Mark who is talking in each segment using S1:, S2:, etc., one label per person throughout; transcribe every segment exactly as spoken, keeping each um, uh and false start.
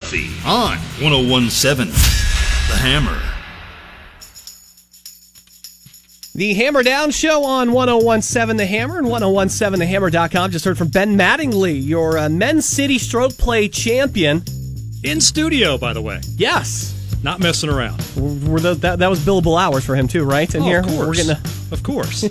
S1: Duffy on one oh one point seven The Hammer.
S2: The Hammer Down Show on one oh one point seven The Hammer and one oh one seven the hammer dot com. Just heard from Ben Mattingly, your uh, men's city stroke play champion.
S3: In studio, by the way.
S2: Yes.
S3: Not messing around.
S2: Were the, that, that was billable hours for him, too, right? In
S3: oh,
S2: here?
S3: Of course.
S2: We're getting a...
S3: Of course.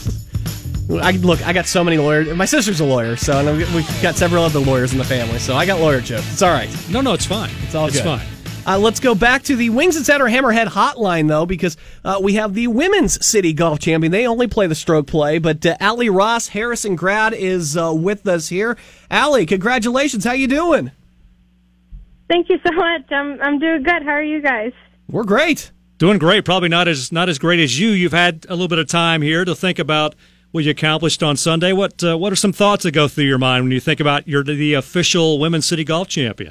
S2: I, look, I got so many lawyers. My sister's a lawyer, so and we've got several other lawyers in the family, so I got lawyer jokes. It's all right.
S3: No, no, it's fine.
S2: It's all
S3: it's
S2: good.
S3: It's fine.
S2: Uh, let's go back to the Wings Etc. Hammerhead hotline, though, because uh, we have the women's city golf champion. They only play the stroke play, but uh, Allie Ross, Harrison grad, is uh, with us here. Allie, congratulations. How you doing?
S4: Thank you so much. I'm I'm doing good. How are you guys?
S2: We're great.
S3: Doing great. Probably not as not as great as you. You've had a little bit of time here to think about what you accomplished on Sunday. What uh, what are some thoughts that go through your mind when you think about you're the official women's city golf champion?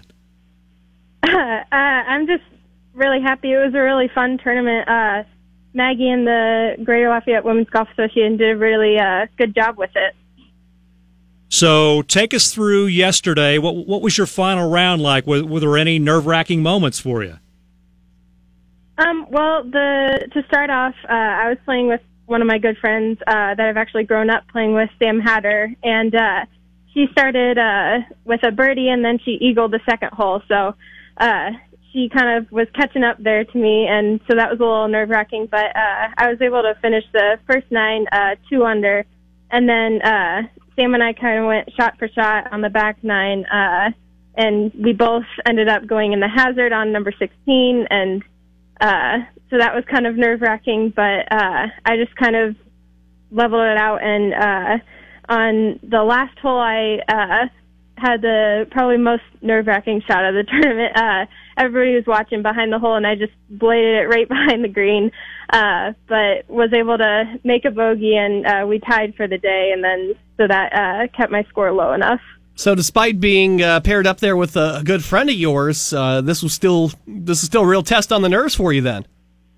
S4: Uh, uh, I'm just really happy. It was a really fun tournament. Uh, Maggie and the Greater Lafayette Women's Golf Association did a really uh, good job with it.
S3: So take us through yesterday. What what was your final round like? Were, were there any nerve-wracking moments for you?
S4: Um, well, the to start off, uh, I was playing with one of my good friends uh, that I've actually grown up playing with, Sam Hatter, and uh, she started uh, with a birdie, and then she eagled the second hole. So uh, she kind of was catching up there to me, and so that was a little nerve-wracking. But uh, I was able to finish the first nine uh, two under, and then uh, Sam and I kind of went shot for shot on the back nine, uh, and we both ended up going in the hazard on number sixteen, and uh, so that was kind of nerve-wracking, but uh, I just kind of leveled it out, and uh, on the last hole, I uh, had the probably most nerve-wracking shot of the tournament. Uh, everybody was watching behind the hole, and I just bladed it right behind the green, uh, but was able to make a bogey, and uh, we tied for the day, and then so that uh, kept my score low enough.
S2: So, despite being uh, paired up there with a, a good friend of yours, uh, this was still this is still a real test on the nerves for you, then.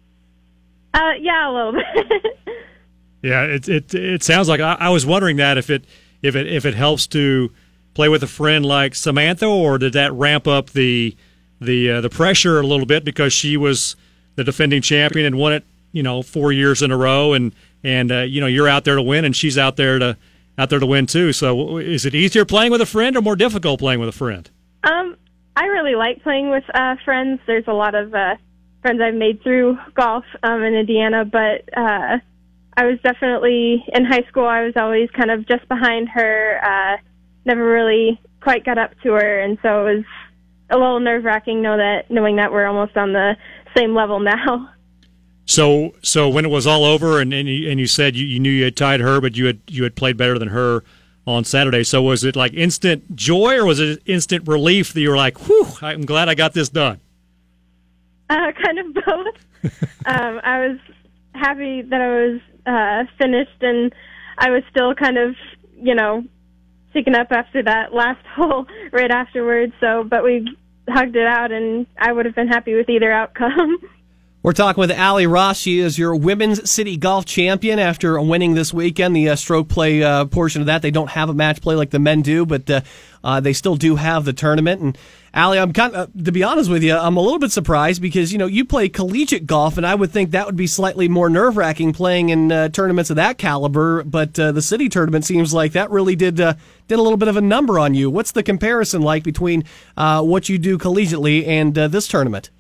S4: Uh, yeah, a little bit.
S3: Yeah, it it it sounds like I, I was wondering that if it if it if it helps to play with a friend like Samantha, or did that ramp up the the uh, the pressure a little bit because she was the defending champion and won it, you know, four years in a row, and and uh, you know, you're out there to win, and she's out there to. out there to win, too. So is it easier playing with a friend or more difficult playing with a friend?
S4: Um, I really like playing with uh, friends. There's a lot of uh, friends I've made through golf um, in Indiana, but uh, I was definitely, in high school, I was always kind of just behind her, uh, never really quite got up to her, and so it was a little nerve-wracking know that, knowing that we're almost on the same level now.
S3: So, so when it was all over, and and you, and you said you, you knew you had tied her, but you had you had played better than her on Saturday. So, was it like instant joy, or was it instant relief that you were like, "Whew, I'm glad I got this done"?
S4: Uh, kind of both. um, I was happy that I was uh, finished, and I was still kind of, you know, shaken up after that last hole right afterwards. So, but we hugged it out, and I would have been happy with either outcome.
S2: We're talking with Allie Ross. She is your women's city golf champion after winning this weekend. The uh, stroke play uh, portion of that, they don't have a match play like the men do, but uh, uh, they still do have the tournament. And Allie, I'm kind of, uh, to be honest with you, I'm a little bit surprised because, you know, you play collegiate golf, and I would think that would be slightly more nerve-wracking playing in uh, tournaments of that caliber. But uh, the city tournament seems like that really did uh, did a little bit of a number on you. What's the comparison like between uh, what you do collegiately and uh, this tournament?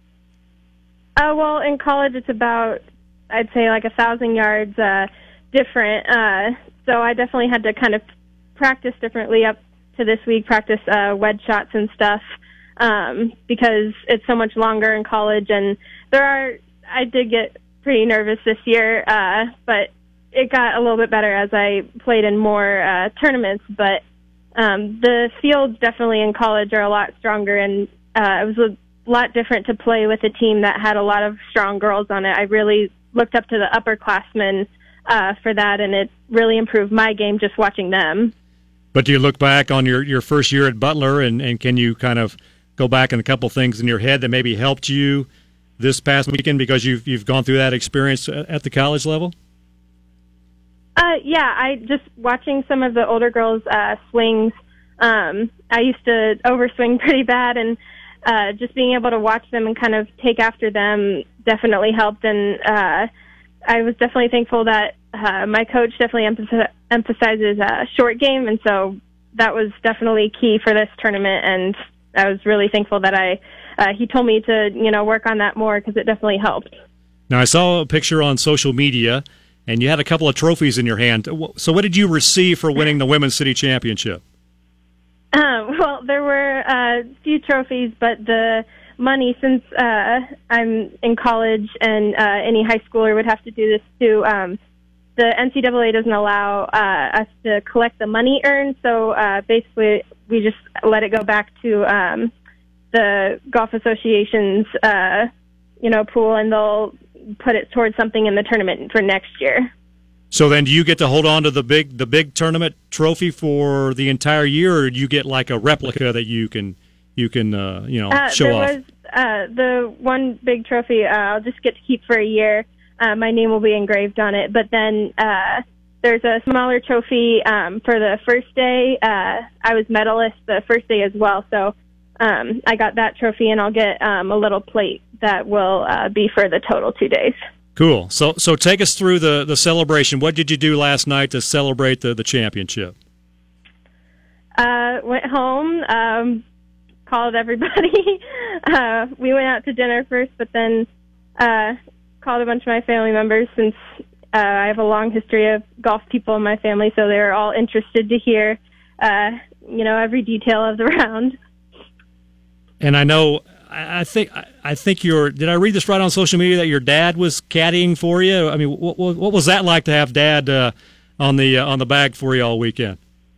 S4: Uh, well, in college, it's about, I'd say, like a thousand yards uh, different. Uh, so I definitely had to kind of practice differently up to this week, practice uh, wedge shots and stuff, um, because it's so much longer in college. And there are, I did get pretty nervous this year, uh, but it got a little bit better as I played in more uh, tournaments. But um, the fields definitely in college are a lot stronger, and uh, it was a lot different to play with a team that had a lot of strong girls on it. I really looked up to the upperclassmen uh, for that, and it really improved my game just watching them.
S3: But do you look back on your, your first year at Butler, and, and can you kind of go back on a couple things in your head that maybe helped you this past weekend because you've you've gone through that experience at the college level?
S4: Uh, yeah, I just watching some of the older girls' uh, swings. Um, I used to overswing pretty bad, and uh, just being able to watch them and kind of take after them definitely helped. And uh, I was definitely thankful that uh, my coach definitely emph- emphasizes uh, short game, and so that was definitely key for this tournament. And I was really thankful that I uh, he told me to you know work on that more because it definitely helped.
S3: Now, I saw a picture on social media, and you had a couple of trophies in your hand. So what did you receive for winning the Women's City Championship?
S4: Um, well, there were a few trophies, but the money, since uh, I'm in college and uh, any high schooler would have to do this too, um, the N C double A doesn't allow uh, us to collect the money earned, so uh, basically we just let it go back to um, the Golf Association's uh, you know, pool, and they'll put it towards something in the tournament for next year.
S3: So then do you get to hold on to the big the big tournament trophy for the entire year, or do you get like a replica that you can you can uh, you know
S4: uh,
S3: show
S4: there
S3: off?
S4: Was, uh, the one big trophy uh, I'll just get to keep for a year. Uh, my name will be engraved on it. But then uh, there's a smaller trophy um, for the first day. Uh, I was medalist the first day as well, so um, I got that trophy, and I'll get um, a little plate that will uh, be for the total two days.
S3: Cool. So so take us through the, the celebration. What did you do last night to celebrate the, the championship?
S4: Uh, went home, um, called everybody. uh, we went out to dinner first, but then uh, called a bunch of my family members since uh, I have a long history of golf people in my family, so they were all interested to hear, uh, you know, every detail of the round.
S3: And I know, I think, I think your. Did I read this right on social media that your dad was caddying for you? I mean, what, what was that like to have Dad uh, on the uh, on the bag for you all weekend?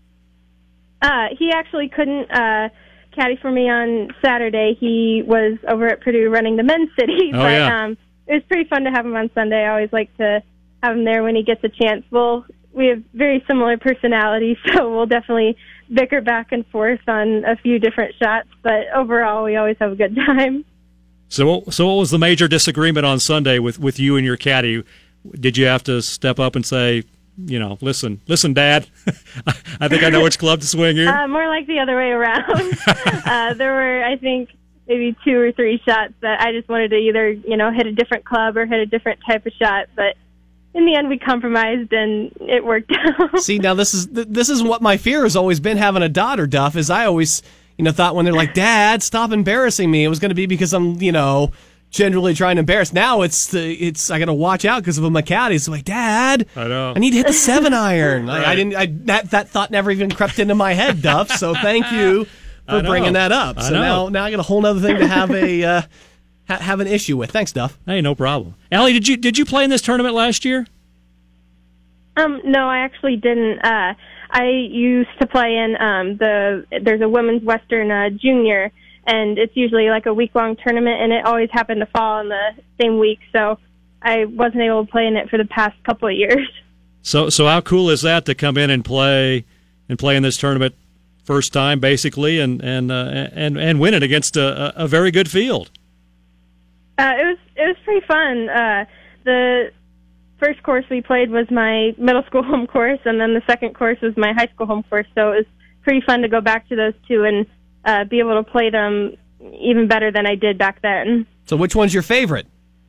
S4: Uh, he actually couldn't uh, caddy for me on Saturday. He was over at Purdue running the men's city,
S3: oh,
S4: but
S3: yeah.
S4: um, it was pretty fun to have him on Sunday. I always like to have him there when he gets a chance. Well, we have very similar personalities, so we'll definitely bicker back and forth on a few different shots, but overall we always have a good time.
S3: So, so what was the major disagreement on Sunday with, with you and your caddy? Did you have to step up and say, you know, listen, listen, Dad, I think I know which club to swing here?
S4: Uh, more like the other way around. uh, there were, I think, maybe two or three shots that I just wanted to either, you know, hit a different club or hit a different type of shot, but in the end, we compromised, and it worked out.
S2: See, now this is this is what my fear has always been having a daughter, Duff, is I always, you know, thought when they're like, Dad, stop embarrassing me, it was going to be because I'm, you know, generally trying to embarrass. Now it's, the, it's I got to watch out because of my caddy. It's like, Dad,
S3: I know.
S2: I need to hit the seven iron.
S3: Right.
S2: I, I didn't. I, that that thought never even crept into my head, Duff. So thank you for bringing that up.
S3: I
S2: So
S3: know.
S2: now now I got a whole other thing to have a uh, ha- have an issue with. Thanks, Duff.
S3: Hey, no problem. Allie, did you did you play in this tournament last year?
S4: Um, no, I actually didn't. Uh, I used to play in um, the, there's a women's Western uh, junior, and it's usually like a week-long tournament, and it always happened to fall in the same week, so I wasn't able to play in it for the past couple of years.
S3: So, so how cool is that to come in and play and play in this tournament first time, basically, and and uh, and and win it against a, a very good field?
S4: Uh, it was it was pretty fun. Uh, the first course we played was my middle school home course, and then the second course was my high school home course. So it was pretty fun to go back to those two and uh, be able to play them even better than I did back then.
S2: So which one's your favorite?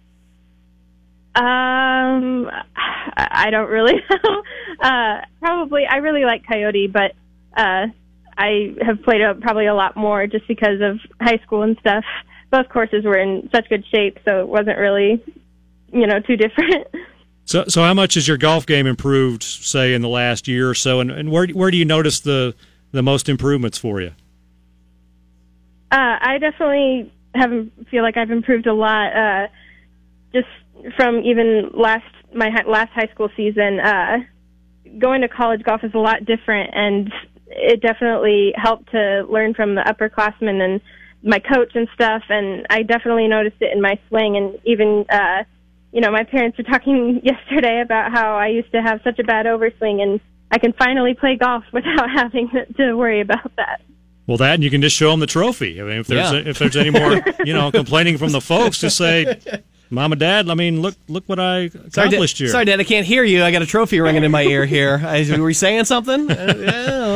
S4: Um, I don't really know. Uh, probably, I really like Coyote, but uh, I have played a, probably a lot more just because of high school and stuff. Both courses were in such good shape, so it wasn't really, you know, too different.
S3: So, so how much has your golf game improved, say, in the last year or so, and, and where where do you notice the the most improvements for you?
S4: Uh, I definitely have feel like I've improved a lot. Uh, just from even last my hi- last high school season, uh, going to college golf is a lot different, and it definitely helped to learn from the upperclassmen and my coach and stuff. And I definitely noticed it in my swing, and even. Uh, You know, my parents were talking yesterday about how I used to have such a bad overswing, and I can finally play golf without having to worry about that.
S3: Well, that, and you can just show them the trophy. I mean, if there's
S2: Yeah.
S3: if there's any more, you know, complaining from the folks, just say, Mom and Dad, I mean, look look what I accomplished
S2: sorry,
S3: here.
S2: Sorry, Dad, I can't hear you. I got a trophy ringing in my ear here. I, were you saying something? Uh, yeah,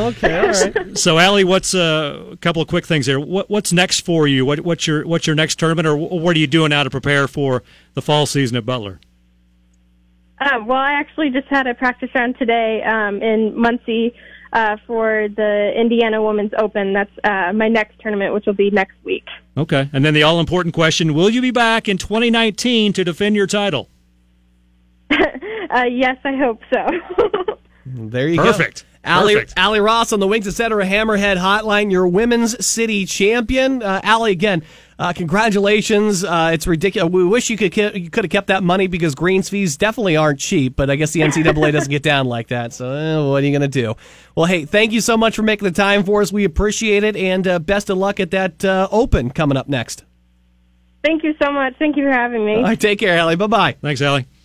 S2: Okay, all right.
S3: So, Allie, what's uh, a couple of quick things here? What, what's next for you? What, what's your what's your next tournament, or what are you doing now to prepare for the fall season at Butler?
S4: Um, well, I actually just had a practice round today um, in Muncie uh, for the Indiana Women's Open. That's uh, my next tournament, which will be next week.
S3: Okay. And then the all-important question, will you be back in twenty nineteen to defend your title?
S4: uh, yes, I hope so.
S2: There you
S3: Perfect.
S2: go. Allie,
S3: Perfect.
S2: Allie Ross on the Wings, et cetera, Hammerhead Hotline, your women's city champion. Uh, Allie, again, uh, congratulations. Uh, it's ridiculous. We wish you could ke- you could have kept that money because greens fees definitely aren't cheap, but I guess the N C double A doesn't get down like that, so eh, what are you going to do? Well, hey, thank you so much for making the time for us. We appreciate it, and uh, best of luck at that uh, Open coming up next.
S4: Thank you so much. Thank you for having me.
S2: All right, take care, Allie. Bye-bye.
S3: Thanks, Allie.